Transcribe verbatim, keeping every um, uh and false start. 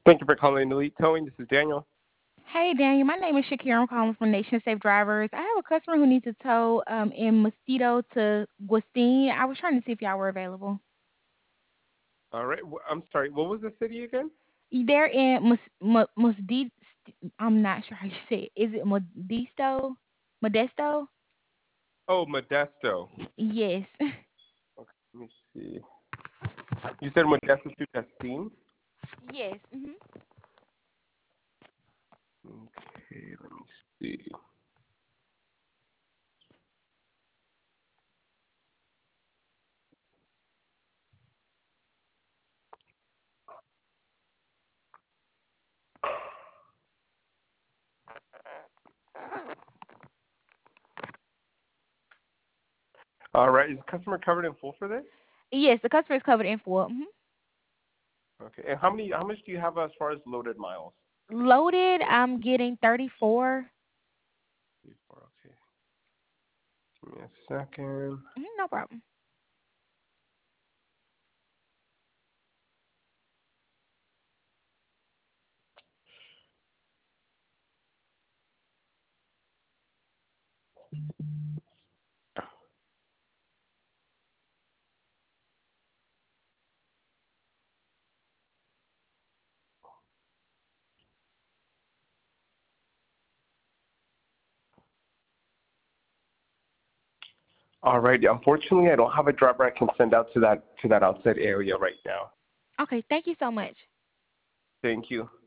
Thank you for calling Elite Towing. This is Daniel. Hey Daniel, my name is Shakira. I'm calling from Nation Safe Drivers. I have a customer who needs a tow um, in Mosquito to Guastine. I was trying to see if y'all were available. All right. I'm sorry. What was the city again? They're in Mus- Mo- Mosdi. I'm not sure how you say it. Is it Modisto? Modesto? Oh, Modesto. Yes. Okay, let me see. You said Modesto to Castine? Yes. hmm Okay, let me see. All right. Is the customer covered in full for this? Yes, the customer is covered in full. hmm Okay. And how many? How much do you have as far as loaded miles? Loaded, I'm getting thirty-four. Three, four. Okay. Give me a second. Mhm, no problem. All right. Unfortunately, I don't have a driver I can send out to that to that outside area right now. Okay, thank you so much. Thank you.